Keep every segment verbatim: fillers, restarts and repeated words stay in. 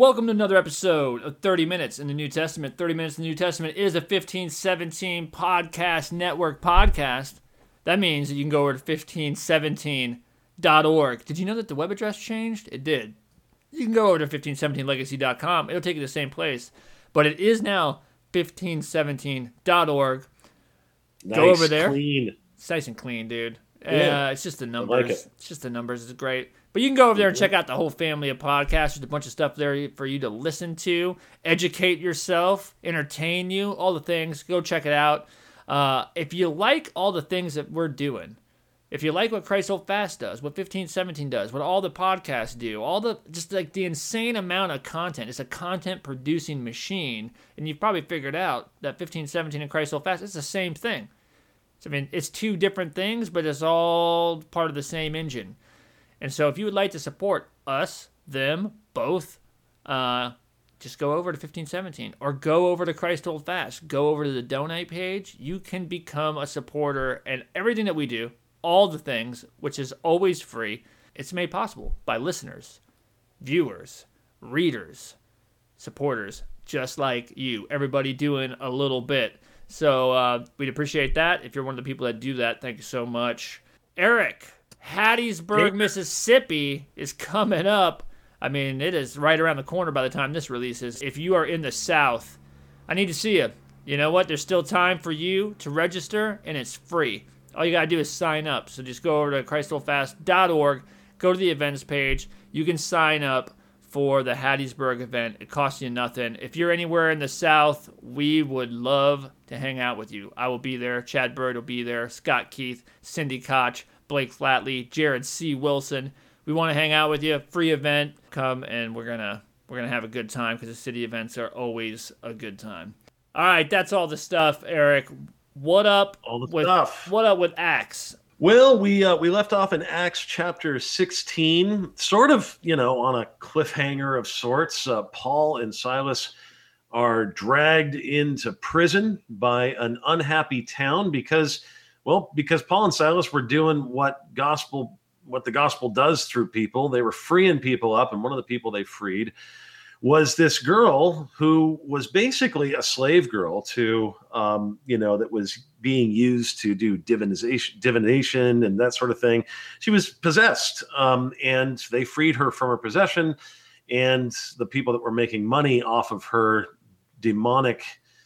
Welcome to another episode of thirty minutes in the New Testament. thirty minutes in the New Testament is a fifteen seventeen podcast network podcast. That means that you can go over to fifteen seventeen dot org. Did you know that the web address changed? It did. You can go over to fifteen seventeen legacy dot com. It'll take you to the same place. But it is now fifteen seventeen dot org. Nice, go over there. Clean. It's nice and clean, dude. Yeah, uh, it's just the numbers. like it. It's just the numbers. It's great. But you can go over there and check out the whole family of podcasts. There's a bunch of stuff there for you to listen to, educate yourself, entertain you, all the things. Go check it out. Uh, if you like all the things that we're doing, if you like what Christ Hold Fast does, what fifteen seventeen does, what all the podcasts do, all the just like the insane amount of content. It's a content producing machine, and you've probably figured out that fifteen seventeen and Christ Hold Fast, it's the same thing. I mean, it's two different things, but it's all part of the same engine. And so if you would like to support us, them, both, uh, just go over to fifteen seventeen or go over to Christ Hold Fast. Go over to the donate page. You can become a supporter, and everything that we do, all the things, which is always free, it's made possible by listeners, viewers, readers, supporters, just like you. Everybody doing a little bit. So uh, we'd appreciate that. If you're one of the people that do that, thank you so much. Eric, Hattiesburg, Mississippi is coming up. I mean, it is right around the corner by the time this releases. If you are in the South, I need to see you. You know what? There's still time for you to register, and it's free. All you got to do is sign up. So just go over to christ hold fast dot org, go to the events page. You can sign up for the Hattiesburg event. It costs you nothing. If you're anywhere in the South, we would love to hang out with you. I will be there. Chad Bird will be there. Scott Keith, Cindy Koch, Blake Flatley, Jared C. Wilson. We want to hang out with you. Free event. Come and we're gonna we're gonna have a good time because the city events are always a good time. All right, that's all the stuff, Eric. What up All the with stuff. what up with Acts? Well, we uh, we left off in Acts chapter sixteen, sort of, you know, on a cliffhanger of sorts. Uh, Paul and Silas are dragged into prison by an unhappy town because, well, because Paul and Silas were doing what gospel, what the gospel does through people. They were freeing people up, and one of the people they freed was this girl who was basically a slave girl to, um, you know, that was being used to do divination, divination and that sort of thing. She was possessed, um, and they freed her from her possession. And the people that were making money off of her demonic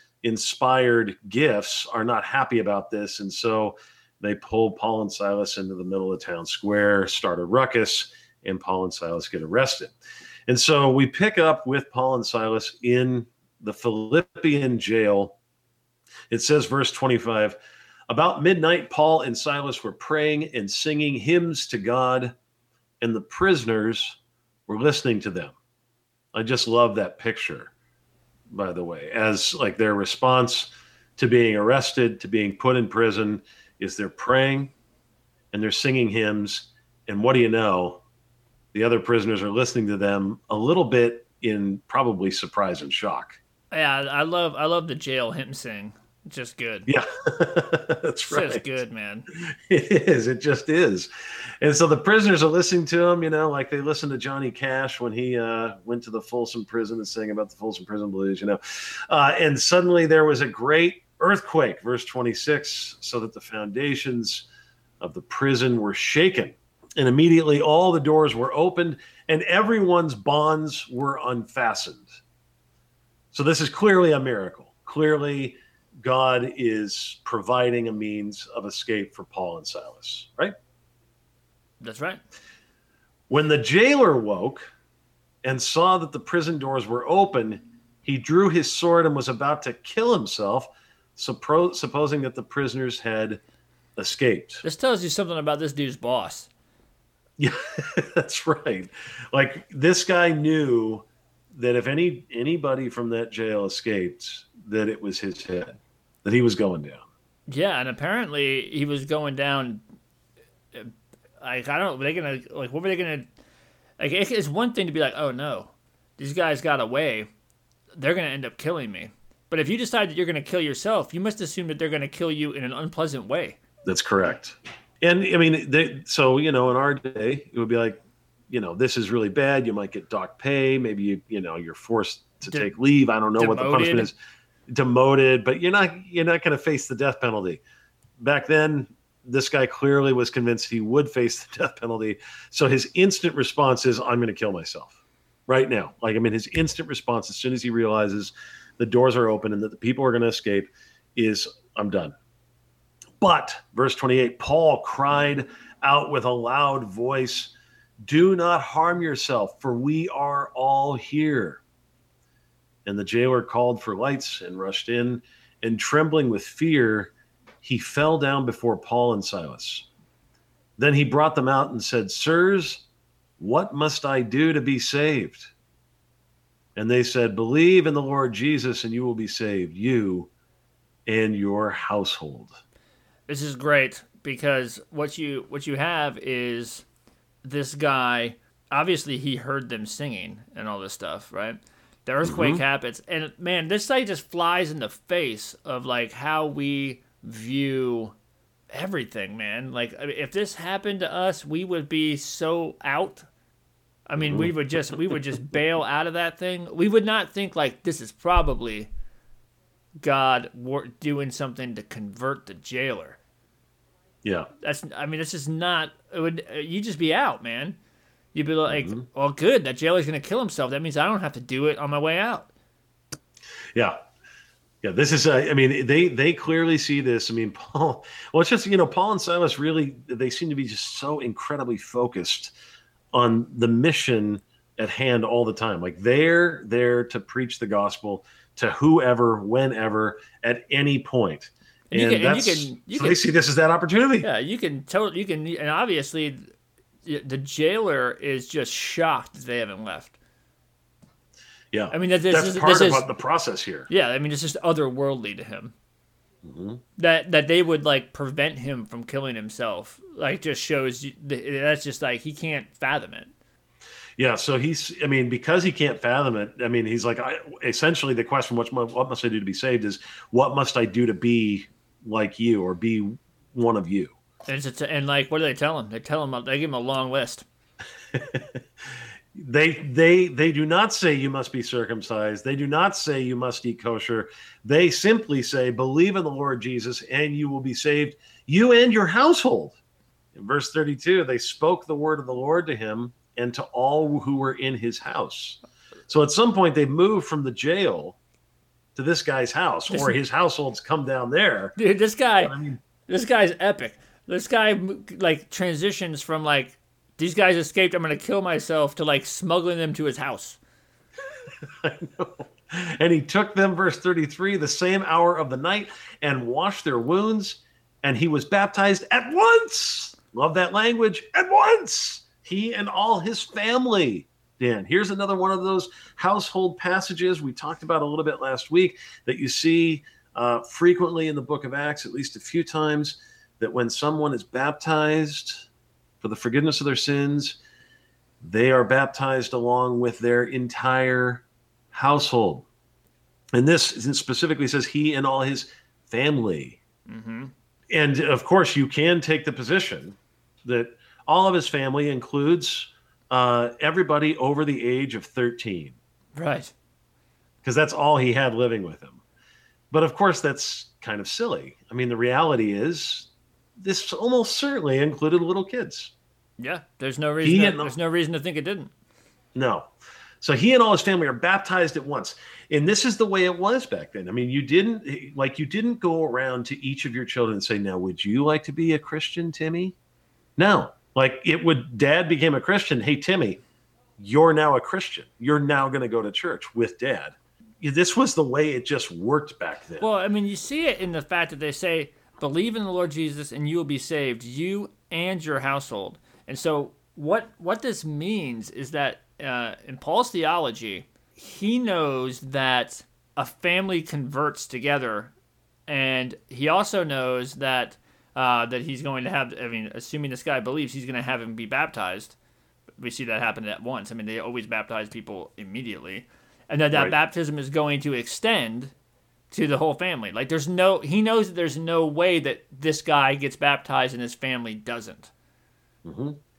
inspired gifts are not happy about this. And so they pull Paul and Silas into the middle of the town square, start a ruckus, and Paul and Silas get arrested. And so we pick up with Paul and Silas in the Philippian jail. It says, verse twenty-five, about midnight, Paul and Silas were praying and singing hymns to God, and the prisoners were listening to them. I just love that picture, by the way, as like their response to being arrested, to being put in prison, is they're praying and they're singing hymns. And what do you know? The other prisoners are listening to them a little bit in probably surprise and shock. Yeah, I love I love the jail hymn sing. It's just good. Yeah, that's it's right. It's just good, man. It is. It just is. And so the prisoners are listening to him, you know, like they listened to Johnny Cash when he uh, went to the Folsom Prison and sang about the Folsom Prison Blues, you know. Uh, and suddenly there was a great earthquake, verse twenty-six, so that the foundations of the prison were shaken. And immediately all the doors were opened and everyone's bonds were unfastened. So this is clearly a miracle. Clearly, God is providing a means of escape for Paul and Silas, right? That's right. When the jailer woke and saw that the prison doors were open, he drew his sword and was about to kill himself, suppro- supposing that the prisoners had escaped. This tells you something about this dude's boss. Yeah, that's right. Like this guy knew that if any anybody from that jail escaped, that it was his head, that he was going down. Yeah, and apparently he was going down. Like I don't know, were they gonna like what were they gonna? Like it's one thing to be like, oh no, these guys got away, they're gonna end up killing me. But if you decide that you're gonna kill yourself, you must assume that they're gonna kill you in an unpleasant way. That's correct. And I mean, they, so, you know, in our day, it would be like, you know, this is really bad. You might get dock pay. Maybe you, you know, you're forced to De- take leave. I don't know demoted. what the punishment is. Demoted, but you're not you're not going to face the death penalty. Back then, this guy clearly was convinced he would face the death penalty. So his instant response is, I'm going to kill myself right now. Like, I mean, his instant response, as soon as he realizes the doors are open and that the people are going to escape, is, I'm done. But, verse twenty-eight, Paul cried out with a loud voice, do not harm yourself, for we are all here. And the jailer called for lights and rushed in, and trembling with fear, he fell down before Paul and Silas. Then he brought them out and said, sirs, what must I do to be saved? And they said, believe in the Lord Jesus, and you will be saved, you and your household. This is great, because what you what you have is this guy, obviously he heard them singing and all this stuff, right? The earthquake mm-hmm. happens, and man, this site just flies in the face of like how we view everything, man. Like, if this happened to us, we would be so out. I mean, mm-hmm. we would just we would just bail out of that thing. We would not think like this is probably God doing something to convert the jailer. Yeah, that's. I mean, it's just not. It would you just be out, man. You'd be like, mm-hmm. well, good. That jailer's going to kill himself. That means I don't have to do it on my way out. Yeah. Yeah, this is, uh, I mean, they they clearly see this. I mean, Paul, well, it's just, you know, Paul and Silas really, they seem to be just so incredibly focused on the mission at hand all the time. Like, they're there to preach the gospel to whoever, whenever, at any point. And, and, you can, that's, and you can, you so can, they see this as that opportunity. Yeah, you can totally, you can, and obviously the jailer is just shocked that they haven't left. Yeah, I mean, this, that's this, part this of is, the process here. Yeah, I mean, it's just otherworldly to him. Mm-hmm. That that they would like prevent him from killing himself, like, just shows you, that's just like he can't fathom it. Yeah, so he's, I mean, because he can't fathom it, I mean, he's like, I, essentially the question, what, what must I do to be saved, is what must I do to be like you or be one of you? And, it's, and like, what do they tell him? They tell him, they give him a long list. They they they do not say you must be circumcised. They do not say you must eat kosher. They simply say, believe in the Lord Jesus and you will be saved, you and your household. In verse thirty-two, they spoke the word of the Lord to him and to all who were in his house. So at some point they moved from the jail to this guy's house, or his household's come down there. Dude, this guy, I mean, this guy's epic. This guy like transitions from like, these guys escaped, I'm going to kill myself, to like smuggling them to his house. I know. And he took them, verse thirty-three, the same hour of the night, and washed their wounds, and he was baptized at once. Love that language. At once. He and all his family. Dan, here's another one of those household passages we talked about a little bit last week that you see uh, frequently in the book of Acts, at least a few times, that when someone is baptized for the forgiveness of their sins, they are baptized along with their entire household. And this specifically says he and all his family. Mm-hmm. And of course, you can take the position that all of his family includes uh, everybody over the age of thirteen. Right. Because that's all he had living with him. But of course, that's kind of silly. I mean, the reality is this almost certainly included little kids. Yeah, there's no reason. To, there's no reason to think it didn't. No. So he and all his family are baptized at once. And this is the way it was back then. I mean, you didn't like you didn't go around to each of your children and say, now, would you like to be a Christian, Timmy? No. Like, it would, dad became a Christian. Hey, Timmy, you're now a Christian. You're now going to go to church with dad. This was the way it just worked back then. Well, I mean, you see it in the fact that they say, believe in the Lord Jesus and you will be saved, you and your household. And so what what this means is that uh, in Paul's theology, he knows that a family converts together, and he also knows that uh, that he's going to have, I mean, assuming this guy believes, he's going to have him be baptized. We see that happen at once. I mean, they always baptize people immediately. And that that right. baptism is going to extend to the whole family. Like, there's no, he knows that there's no way that this guy gets baptized and his family doesn't. Mm-hmm.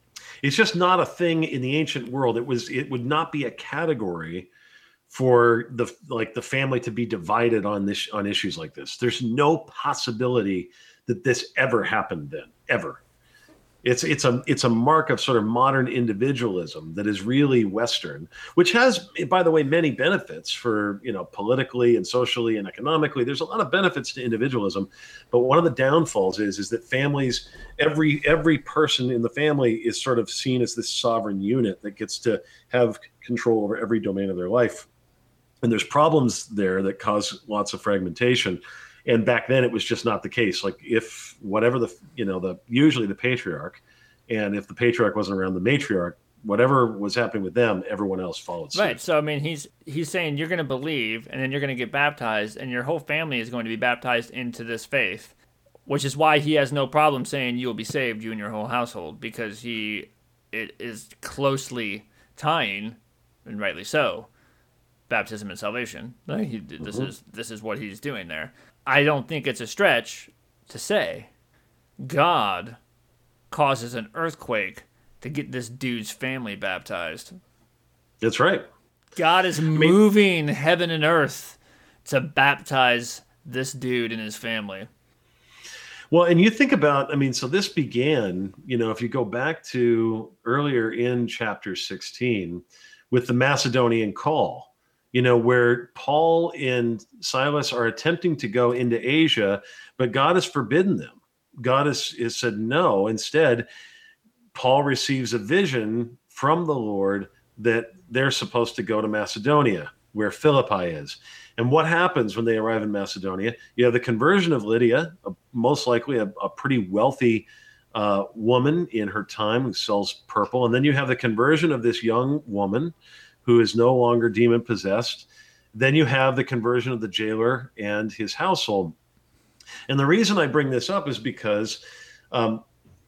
It's just not a thing in the ancient world. It was it would not be a category for the like the family to be divided on this on issues like this. There's no possibility that this ever happened then, ever. It's it's a it's a mark of sort of modern individualism that is really Western, which has, by the way, many benefits for, you know, politically and socially and economically. There's a lot of benefits to individualism, but one of the downfalls is is that families, every every person in the family is sort of seen as this sovereign unit that gets to have control over every domain of their life. And there's problems there that cause lots of fragmentation. And back then it was just not the case. Like if whatever the, you know, the, usually the patriarch, and if the patriarch wasn't around, the matriarch, whatever was happening with them, everyone else followed suit. Right. So, I mean, he's, he's saying you're going to believe and then you're going to get baptized and your whole family is going to be baptized into this faith, which is why he has no problem saying you will be saved, you and your whole household, because he it is closely tying, and rightly so, baptism and salvation. Like he, this mm-hmm. is this is what he's doing there. I don't think it's a stretch to say God causes an earthquake to get this dude's family baptized. That's right. God is moving heaven and earth to baptize this dude and his family. Well, and you think about, I mean, so this began, you know, if you go back to earlier in chapter sixteen with the Macedonian call, you know, where Paul and Silas are attempting to go into Asia, but God has forbidden them. God has, has said no. Instead, Paul receives a vision from the Lord that they're supposed to go to Macedonia, where Philippi is. And what happens when they arrive in Macedonia? You have the conversion of Lydia, a, most likely a, a pretty wealthy uh, woman in her time who sells purple. And then you have the conversion of this young woman who is no longer demon possessed. Then you have the conversion of the jailer and his household. And the reason I bring this up is because um,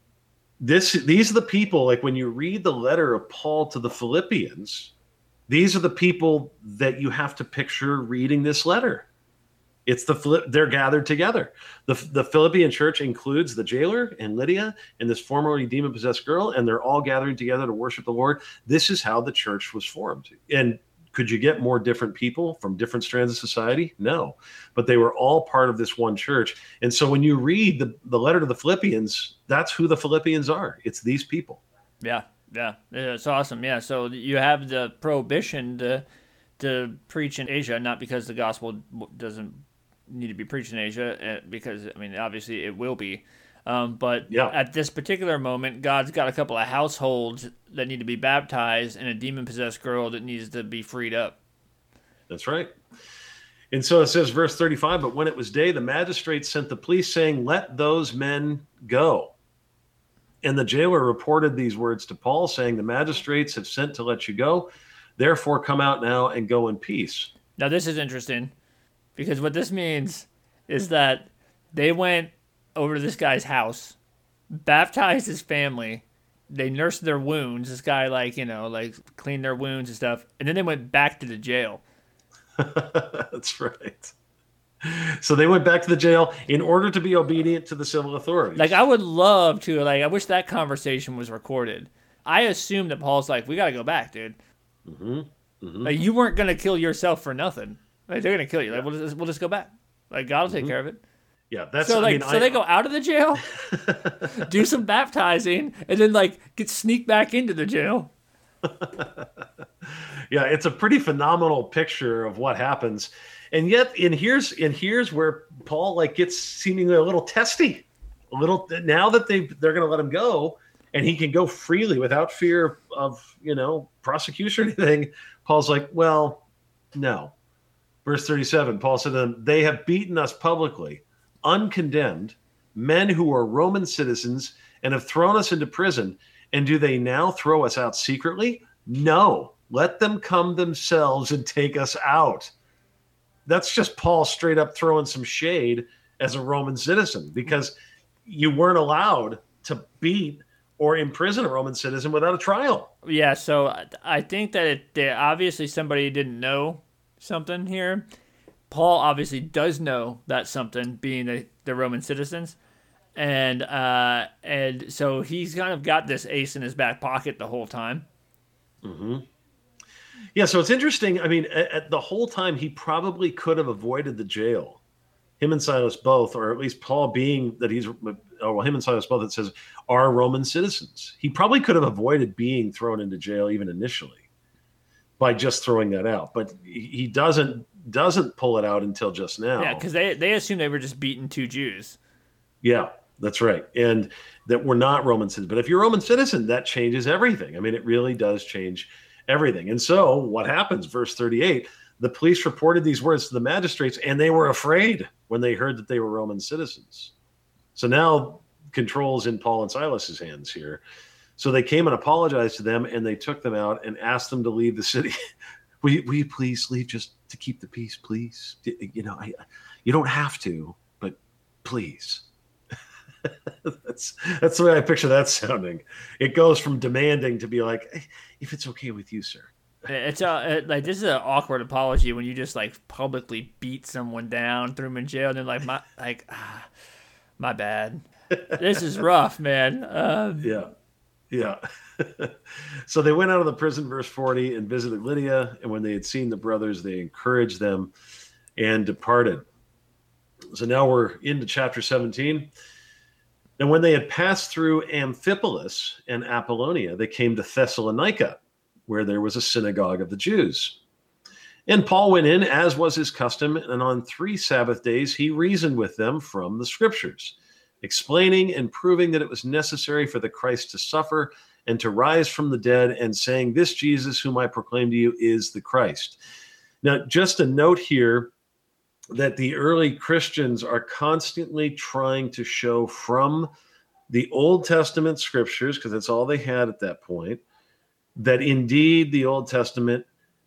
this these are the people, like when you read the letter of Paul to the Philippians, these are the people that you have to picture reading this letter. It's the they're gathered together. The, the Philippian church includes the jailer and Lydia and this formerly demon-possessed girl, and they're all gathering together to worship the Lord. This is how the church was formed. And could you get more different people from different strands of society? No. But they were all part of this one church. And so when you read the, the letter to the Philippians, that's who the Philippians are. It's these people. Yeah, yeah. It's awesome. Yeah, so you have the prohibition to, to preach in Asia, not because the gospel doesn't need to be preached in Asia, because, I mean, obviously it will be. Um, but yeah. At this particular moment, God's got a couple of households that need to be baptized and a demon-possessed girl that needs to be freed up. That's right. And so it says, verse thirty-five, but when it was day, the magistrates sent the police saying, let those men go. And the jailer reported these words to Paul, saying, the magistrates have sent to let you go. Therefore, come out now and go in peace. Now, this is interesting, because what this means is that they went over to this guy's house, baptized his family, they nursed their wounds. This guy, like, you know, like cleaned their wounds and stuff, and then they went back to the jail. That's right. So they went back to the jail in order to be obedient to the civil authorities. Like, I would love to, like, I wish that conversation was recorded. I assume that Paul's like, we got to go back, dude. Mm-hmm. Mm-hmm. Like, you weren't going to kill yourself for nothing. Like, they're going to kill you. Like, we'll just, we'll just go back. Like, God will take mm-hmm. care of it. Yeah, that's so. Like, I mean, so I, they go out of the jail, do some baptizing, and then like get sneak back into the jail. Yeah, it's a pretty phenomenal picture of what happens, and yet, and here's and here's where Paul like gets seemingly a little testy, a little now that they they're going to let him go, and he can go freely without fear of you know prosecution or anything. Paul's like, well, no. Verse thirty-seven, Paul said to them, they have beaten us publicly, uncondemned, men who are Roman citizens, and have thrown us into prison. And do they now throw us out secretly? No, let them come themselves and take us out. That's just Paul straight up throwing some shade as a Roman citizen, because you weren't allowed to beat or imprison a Roman citizen without a trial. Yeah, so I think that it, that obviously somebody didn't know something here. Paul obviously does know that something, being the, the Roman citizens. and uh, and so he's kind of got this ace in his back pocket the whole time. Mm-hmm. Yeah, so it's interesting. I mean, at, at the whole time, he probably could have avoided the jail. Him and Silas both, or at least Paul being that he's, oh, well, him and Silas both, it says, are Roman citizens. He probably could have avoided being thrown into jail even initially by just throwing that out. But he doesn't doesn't pull it out until just now. Yeah, because they, they assumed they were just beating two Jews. Yeah, that's right. And that we're not Roman citizens. But if you're a Roman citizen, that changes everything. I mean, it really does change everything. And so what happens? Verse thirty-eight, the police reported these words to the magistrates, and they were afraid when they heard that they were Roman citizens. So now control's in Paul and Silas's hands here. So they came and apologized to them, and they took them out and asked them to leave the city. will, you, will you please leave just to keep the peace, please? You know, I, you don't have to, but please. that's that's the way I picture that sounding. It goes from demanding to be like, hey, if it's okay with you, sir. It's a, like this is an awkward apology when you just like publicly beat someone down, threw them in jail, and they're like, my like, ah, my bad. This is rough, man. Um, yeah, yeah. So they went out of the prison, verse forty, and visited Lydia. And when they had seen the brothers, they encouraged them and departed. So now we're into chapter seventeen. And when they had passed through Amphipolis and Apollonia, they came to Thessalonica, where there was a synagogue of the Jews. And Paul went in, as was his custom, and on three Sabbath days he reasoned with them from the Scriptures, explaining and proving that it was necessary for the Christ to suffer and to rise from the dead, and saying, this Jesus whom I proclaim to you is the Christ. Now, just a note here that the early Christians are constantly trying to show from the Old Testament Scriptures, because that's all they had at that point, that indeed the Old Testament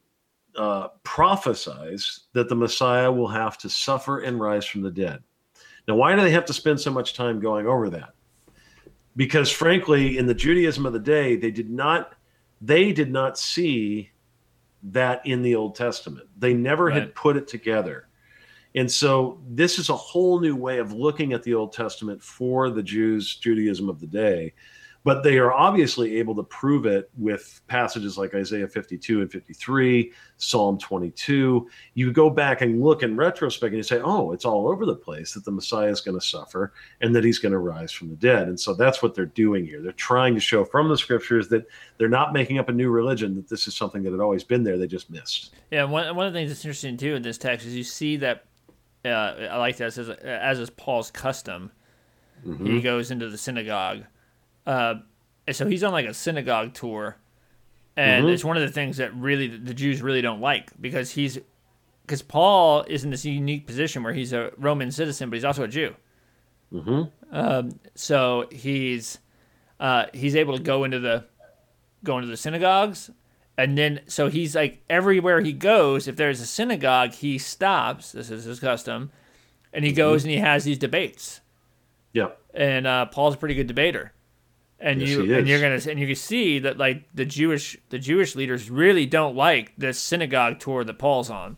uh, prophesies that the Messiah will have to suffer and rise from the dead. Now, why do they have to spend so much time going over that? Because frankly, in the Judaism of the day, they did not, they did not see that in the Old Testament. They never right. had put it together. And so this is a whole new way of looking at the Old Testament for the Jews, Judaism of the day. But they are obviously able to prove it with passages like Isaiah fifty-two and fifty-three, Psalm twenty-two. You go back and look in retrospect and you say, oh, it's all over the place that the Messiah is going to suffer and that he's going to rise from the dead. And so that's what they're doing here. They're trying to show from the Scriptures that they're not making up a new religion, that this is something that had always been there. They just missed. Yeah, one, one of the things that's interesting, too, in this text is you see that, uh, I like that, it says, as is Paul's custom, mm-hmm. he goes into the synagogue. Uh, and so he's on like a synagogue tour, and mm-hmm. it's one of the things that really the Jews really don't like, because he's because Paul is in this unique position where he's a Roman citizen, but he's also a Jew. Mm-hmm. Um, so he's uh, he's able to go into the go into the synagogues, and then so he's like everywhere he goes. If there's a synagogue, he stops. This is his custom, and he goes mm-hmm. and he has these debates. Yeah, and uh, Paul's a pretty good debater. And yes, you and you're gonna and you can see that like the Jewish the Jewish leaders really don't like this synagogue tour that Paul's on.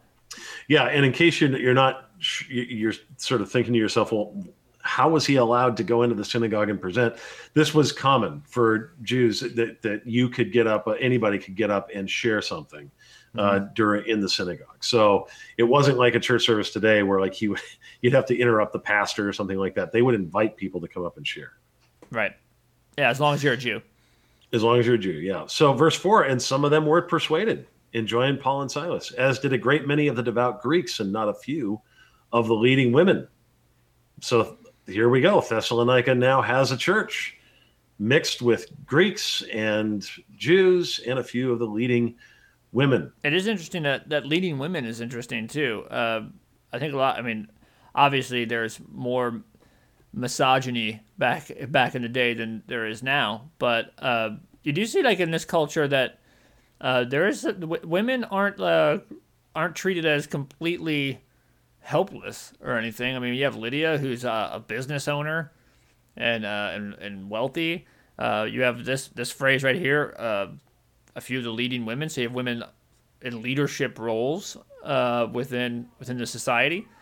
Yeah, and in case you're you're not you're sort of thinking to yourself, well, how was he allowed to go into the synagogue and present? This was common for Jews that that you could get up, anybody could get up and share something uh, mm-hmm. during in the synagogue. So it wasn't like a church service today where like you you'd have to interrupt the pastor or something like that. They would invite people to come up and share. Right. Yeah, as long as you're a Jew. As long as you're a Jew, yeah. So verse four, and some of them were persuaded and joined Paul and Silas, as did a great many of the devout Greeks and not a few of the leading women. So here we go. Thessalonica now has a church mixed with Greeks and Jews and a few of the leading women. It is interesting that, that leading women is interesting too. Uh, I think a lot, I mean, obviously there's more misogyny back back in the day than there is now, but uh, you do see like in this culture that uh, there is w- women aren't uh, aren't treated as completely helpless or anything. I mean, you have Lydia, who's a, a business owner and uh, and and wealthy. Uh, you have this this phrase right here, uh, a few of the leading women. So you have women in leadership roles uh, within within the society.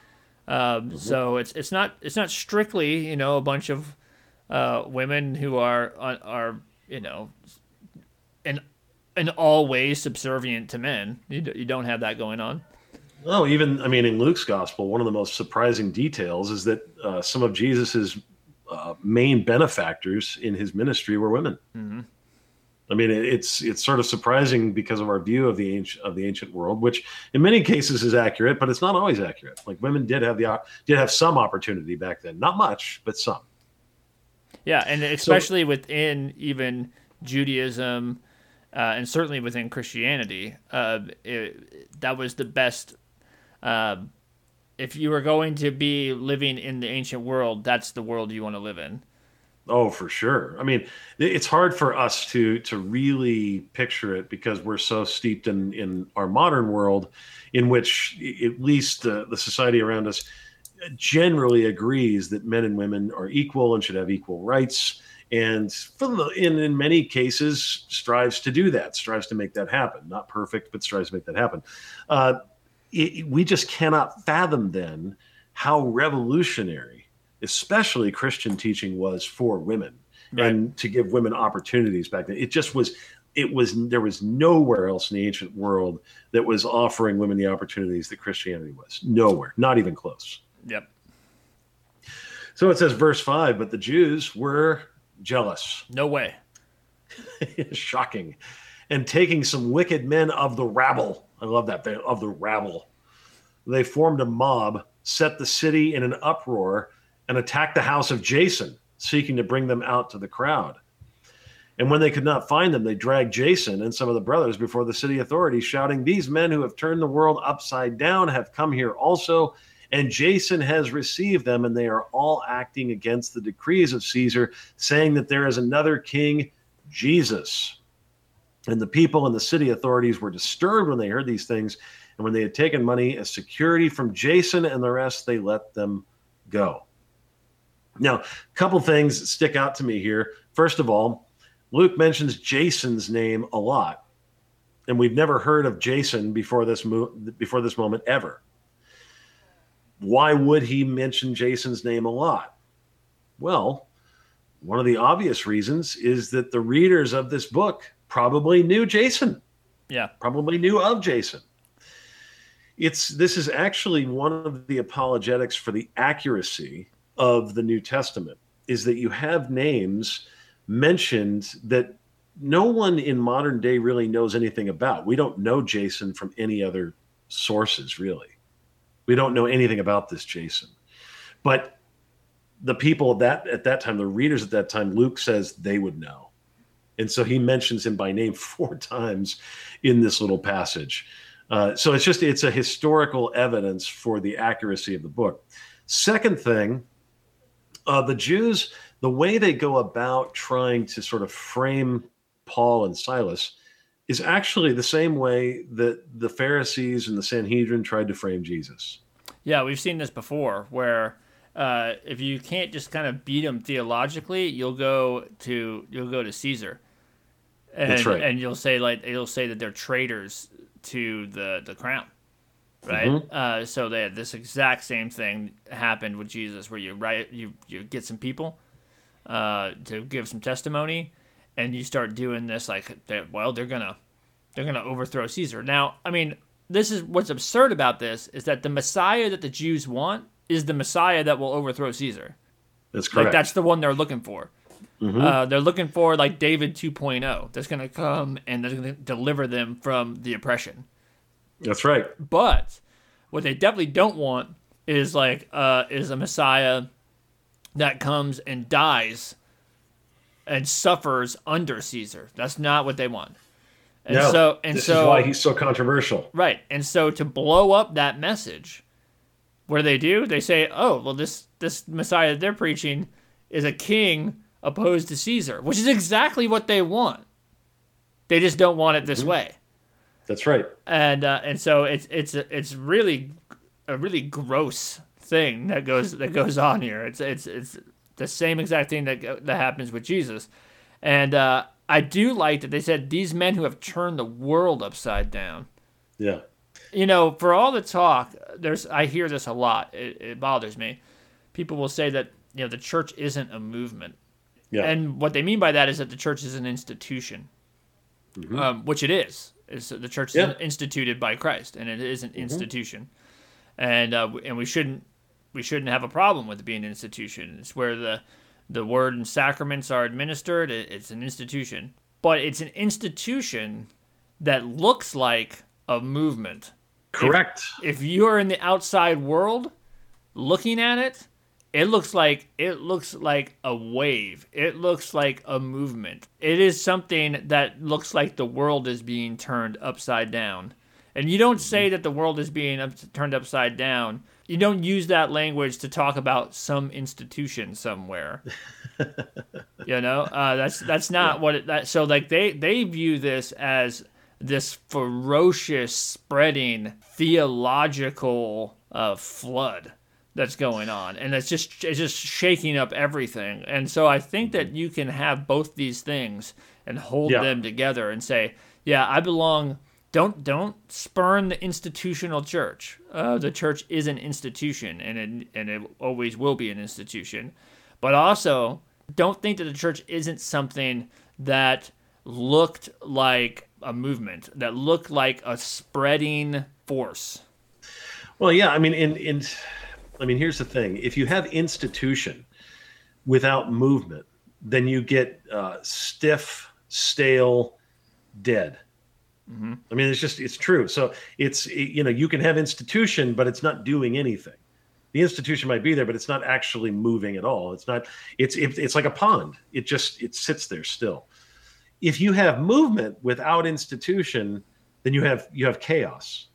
Um, mm-hmm. So it's it's not it's not strictly, you know, a bunch of uh, women who are are you know in in all ways subservient to men. You you don't have that going on. Oh, even I mean, in Luke's gospel, one of the most surprising details is that uh, some of Jesus's uh, main benefactors in his ministry were women. Mm-hmm. I mean, it's it's sort of surprising because of our view of the ancient of the ancient world, which in many cases is accurate, but it's not always accurate. Like women did have the did have some opportunity back then, not much, but some. Yeah, and especially so, within even Judaism, uh, and certainly within Christianity, uh, it, that was the best. Uh, if you were going to be living in the ancient world, that's the world you want to live in. Oh, for sure. I mean, it's hard for us to to really picture it because we're so steeped in, in our modern world, in which at least uh, the society around us generally agrees that men and women are equal and should have equal rights, and for the, in in many cases strives to do that, strives to make that happen. Not perfect, but strives to make that happen. Uh, it, we just cannot fathom then how revolutionary especially Christian teaching was for women, right, and to give women opportunities back then. It just was, it was, there was nowhere else in the ancient world that was offering women the opportunities that Christianity was. Nowhere, not even close. Yep. So it says, verse five, but the Jews were jealous. No way. Shocking. And taking some wicked men of the rabble, I love that, they, of the rabble, they formed a mob, set the city in an uproar, and attacked the house of Jason, seeking to bring them out to the crowd. And when they could not find them, they dragged Jason and some of the brothers before the city authorities, shouting, "These men who have turned the world upside down have come here also, and Jason has received them, and they are all acting against the decrees of Caesar, saying that there is another king, Jesus." And the people and the city authorities were disturbed when they heard these things, and when they had taken money as security from Jason and the rest, they let them go. Now, a couple things that stick out to me here. First of all, Luke mentions Jason's name a lot, and we've never heard of Jason before this mo- before this moment ever. Why would he mention Jason's name a lot? Well, one of the obvious reasons is that the readers of this book probably knew Jason. Yeah, probably knew of Jason. It's this is actually one of the apologetics for the accuracy of the New Testament, is that you have names mentioned that no one in modern day really knows anything about. We don't know Jason from any other sources, really. We don't know anything about this Jason. But the people that at that time, the readers at that time, Luke says they would know. And so he mentions him by name four times in this little passage. Uh, so it's just, it's a historical evidence for the accuracy of the book. Second thing, Uh, the Jews, the way they go about trying to sort of frame Paul and Silas is actually the same way that the Pharisees and the Sanhedrin tried to frame Jesus. Yeah, we've seen this before, where uh, if you can't just kind of beat them theologically, you'll go to you'll go to Caesar, and, That's right. and you'll say like you'll say that they're traitors to the the crown. Right, mm-hmm. uh, so they had this exact same thing happened with Jesus, where you write, you you get some people uh, to give some testimony, and you start doing this like, they're, well, they're gonna they're gonna overthrow Caesar. Now, I mean, this is what's absurd about this is that the Messiah that the Jews want is the Messiah that will overthrow Caesar. That's correct. Like that's the one they're looking for. Mm-hmm. Uh, they're looking for like David two point oh that's gonna come and that's gonna deliver them from the oppression. That's right. But what they definitely don't want is like uh, is a Messiah that comes and dies and suffers under Caesar. That's not what they want. And no, so and this so, is why he's so controversial. Right. And so to blow up that message, what do they do? They say, oh, well, this this Messiah that they're preaching is a king opposed to Caesar, which is exactly what they want. They just don't want it this mm-hmm. way. That's right. And uh, and so it's it's it's really a really gross thing that goes that goes on here. It's it's it's the same exact thing that that happens with Jesus. And uh, I do like that they said these men who have turned the world upside down. Yeah. You know, for all the talk, there's I hear this a lot. It, it bothers me. People will say that, you know, the church isn't a movement. Yeah. And what they mean by that is that the church is an institution, Mm-hmm. um, which it is. It's, the church Yeah. is instituted by Christ, and it is an Mm-hmm. institution. And uh, and we shouldn't we shouldn't have a problem with it being an institution. It's where the the word and sacraments are administered. It, it's an institution, but it's an institution that looks like a movement. Correct. If you're in the outside world looking at it, it looks like it looks like a wave. It looks like a movement. It is something that looks like the world is being turned upside down. And you don't say that the world is being up, turned upside down. You don't use that language to talk about some institution somewhere. You know, uh, that's that's not Yeah. what it. That, so like they they view this as this ferocious spreading theological uh, flood that's going on, and it's just it's just shaking up everything. And so I think that you can have both these things and hold Yeah. them together and say, yeah, I belong. Don't don't spurn the institutional church. Uh, the church is an institution, and it, and it always will be an institution. But also, don't think that the church isn't something that looked like a movement, that looked like a spreading force. Well, yeah. I mean, in in, I mean, here's the thing: if you have institution without movement, then you get uh, stiff, stale, dead. Mm-hmm. I mean, it's just it's true. So it's you know you can have institution, but it's not doing anything. The institution might be there, but it's not actually moving at all. It's not. It's it, it's like a pond. It just it sits there still. If you have movement without institution, then you have you have chaos.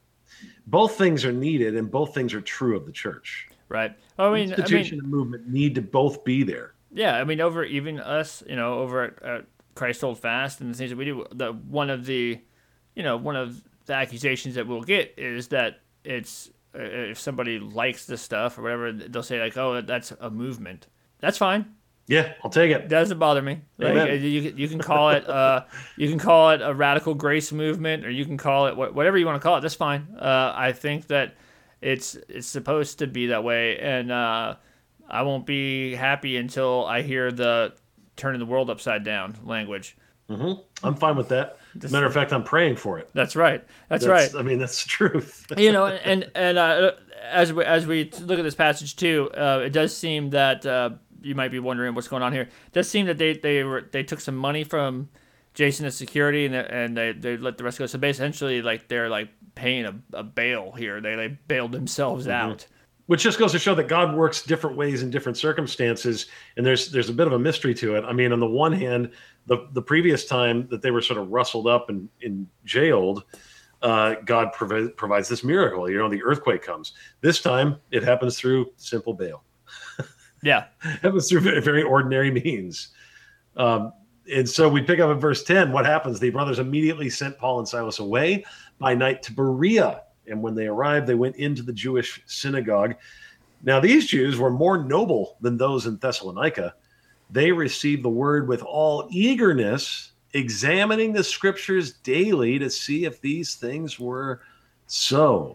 Both things are needed, and both things are true of the church. Right. I mean, Institution I mean, and movement need to both be there. yeah. I mean, over even us, you know, over at, at Christ Hold Fast and the things that we do, the one of the, you know, one of the accusations that we'll get is that it's uh, if somebody likes this stuff or whatever, they'll say like, oh, that's a movement. That's fine. Yeah, I'll take it. Doesn't bother me. Like, Amen. uh, you can- you can call it uh you can call it a radical grace movement, or you can call it wha- whatever you want to call it. That's fine. Uh, I think that it's it's supposed to be that way, and uh, I won't be happy until I hear the turning the world upside down language. hmm I'm fine with that. As a matter of fact, I'm praying for it. That's right. That's, That's- right. I mean, that's the truth. You know, and and uh, as we as we look at this passage too, uh, it does seem that uh, you might be wondering what's going on here. It does seem that they they were they took some money from Jason as security, and they, and they, they let the rest go. So basically, essentially, like they're like paying a, a bail here. They they bailed themselves Mm-hmm. out. Which just goes to show that God works different ways in different circumstances, and there's there's a bit of a mystery to it. I mean, on the one hand, the the previous time that they were sort of rustled up and, and jailed, uh, God provi- provides this miracle. You know, the earthquake comes. This time, it happens through simple bail. Yeah. It happens through very, very ordinary means. Um, and so we pick up at verse ten. What happens? The brothers immediately sent Paul and Silas away by night to Berea. And when they arrived, they went into the Jewish synagogue. Now, these Jews were more noble than those in Thessalonica. They received the word with all eagerness, examining the scriptures daily to see if these things were so.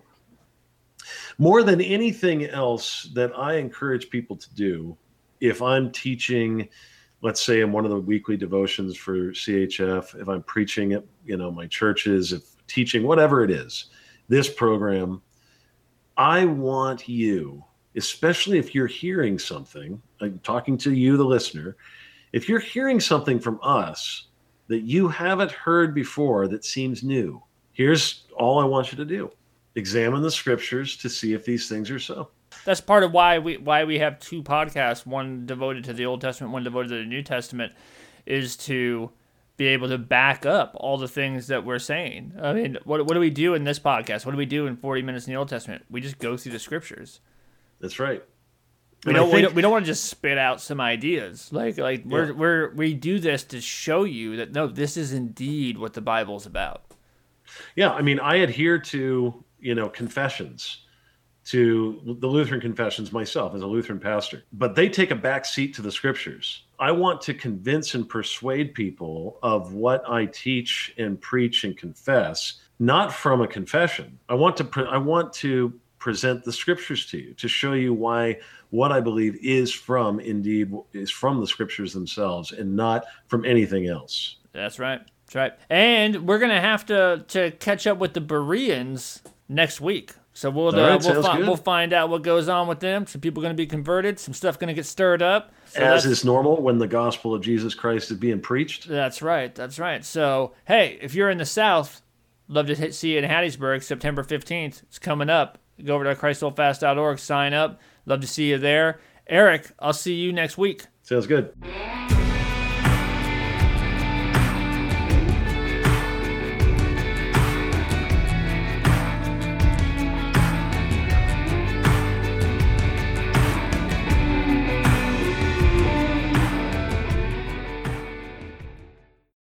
More than anything else that I encourage people to do, if I'm teaching, let's say in one of the weekly devotions for C H F, if I'm preaching at, you know, my churches, if teaching, whatever it is, this program, I want you, especially if you're hearing something, I'm talking to you, the listener, if you're hearing something from us that you haven't heard before that seems new, here's all I want you to do. Examine the scriptures to see if these things are so. That's part of why we why we have two podcasts, one devoted to the Old Testament, one devoted to the New Testament, is to be able to back up all the things that we're saying. I mean, what what do we do in this podcast? What do we do in forty minutes in the Old Testament? We just go through the scriptures. That's right. We And I don't, we think- don't we don't want to just spit out some ideas. Like like we're Yeah. we're we do this to show you that no, this is indeed what the Bible's about. Yeah, I mean, I adhere to, you know, confessions, to the Lutheran confessions myself as a Lutheran pastor, but they take a back seat to the scriptures. I want to convince and persuade people of what I teach and preach and confess, not from a confession. I want to pre- I want to present the scriptures to you, to show you why what I believe is from indeed is from the scriptures themselves and not from anything else. That's right. That's right. And we're gonna have to to catch up with the Bereans next week. So we'll uh, right, we'll, fi- good. we'll find out what goes on with them. Some people are going to be converted. Some stuff going to get stirred up. So As is normal when the gospel of Jesus Christ is being preached. That's right. That's right. So hey, if you're in the South, love to hit, see you in Hattiesburg, September fifteenth. It's coming up. Go over to christ hold fast dot org, sign up. Love to see you there. Eric, I'll see you next week. Sounds good.